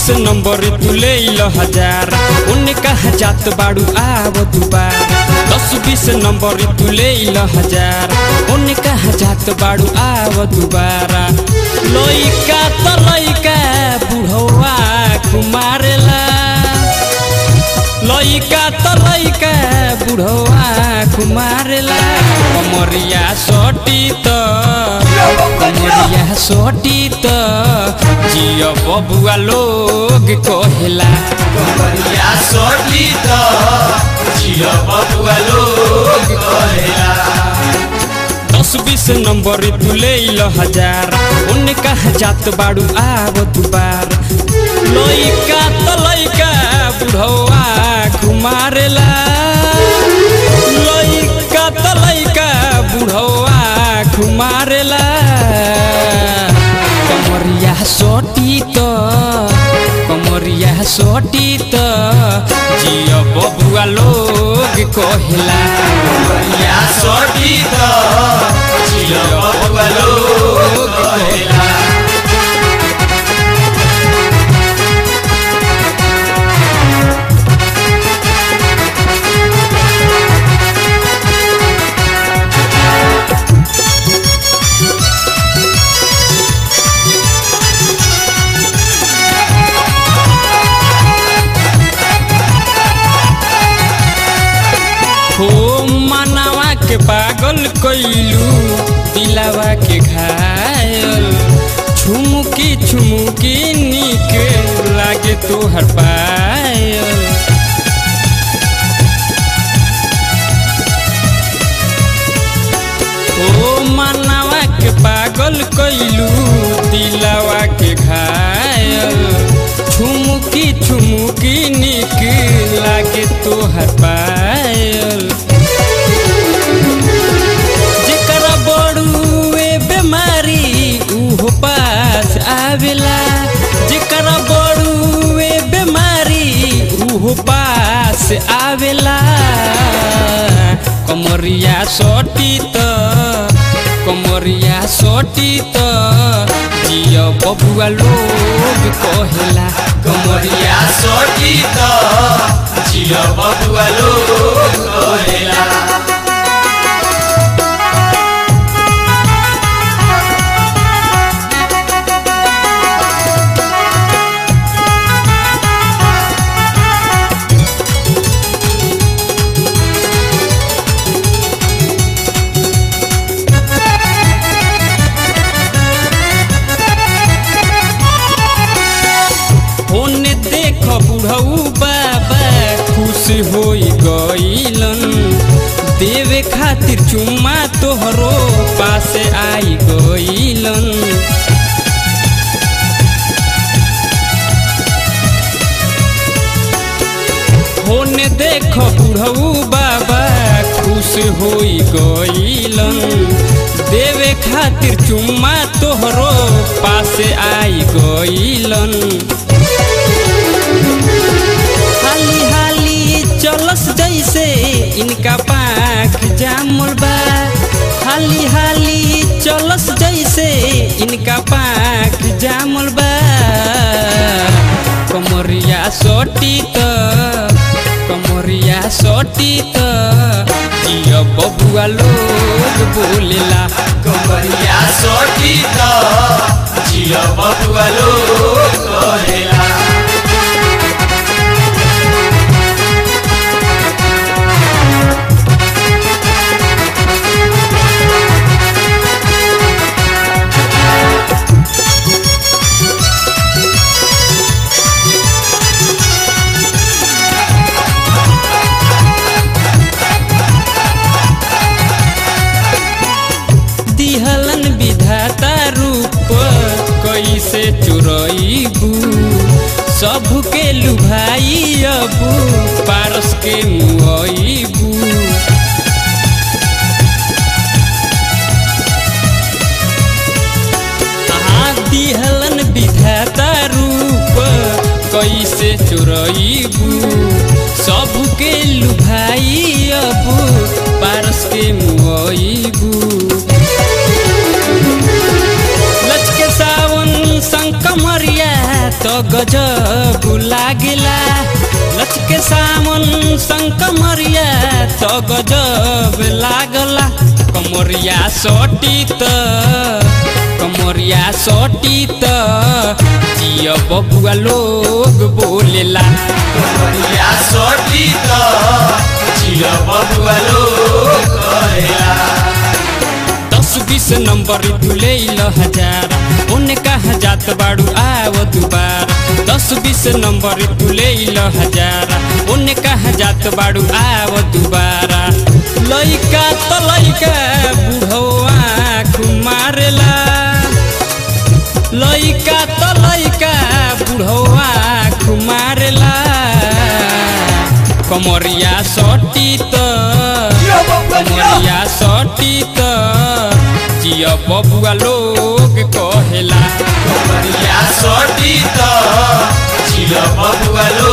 number तू ले लो 1000 उन्ने कहा जात बाड़ू आव दुबार 10-20 नंबर तू ले लो 1000 उन्ने कहा जात बाड़ू आव दुबारा लइका त लइका बुढ़वा कुमारेला लइका त लइका बुढ़वा कुमारेला कमरिया सोटी त जिया बबुआ लोग कहेला कमरिया सोटी त जिया बबुआ लोग कहेला 10-20 नंबर तू ले लो 1000 उन्ने कहा जात बाड़ू आव दुबार लइका त लइका बुढ़वा कुमारेला लइका त लइका बुढ़वा कुमारेला कमरिया सोटी त जिया बबुआ लोग कहेला कमरिया सोटी त जिया बबुआ लोग कहेला हो मनवा के पागल कइलू दिलावा के घायल छुमुकी निक लागे तोहर पायल हो मनवा के पागल कइलू दिलावा के घायल छुमुकी निक लागे तोहर पायल जेकरा बड़ुए बेमारी उहो पास आवेला जेकरा बड़ुए बेमारी उहो पास आवेला कमरिया सोटी त जिया बबुआ लोग कहेला कमरिया सोटी त जिया बबुआ लोग कहेला ओने देख बुढ़ऊ बाबा खुश होई गइलन देवे खातिर चुम्मा तोहरो पासे आई गइलन ओने देख बुढ़ऊ बाबा खुश होई गइलन देवे खातिर चुम्मा तोहरो पासे आई गइलन हाली चलस जैसे इनका पाख जामुल बा हाली चलस जैसे इनका पाख जामुल बा कमरिया सोटी त जिया बबुआ लोग बोलेला कमरिया सोटी त जिया बबुआ लोग कहेला दिहलन विधाता रूप कैसे चुरईबू सबके लुभाई अबू पारस के मुआईबू दिहलन विधाता रूप कैसे चुरईबू सबके लुभाई अबू पारस के मुआईबू लचके सावन संकमरिया तो गजब के सामन संकमरिया तो गजब लागला कमरिया सटीत जिया बबुआ लोग बोलेला कमरिया सटीत जिया बबुआ लोग कहेला 10-20 नंबर तुले 1000 उन्हें कहा जात बाड़ू आव दुबार 10-20 नंबर तुले 1000 उन्हें कहा जात बाड़ू आव दुबारा लइका तो लइका बुढ़वा मारेला लइका तो लइका बुढ़वा मारेला कमरिया सटीत जिया बबुआ लोग कहेला कमरिया सटीत जिया बबुआ लोग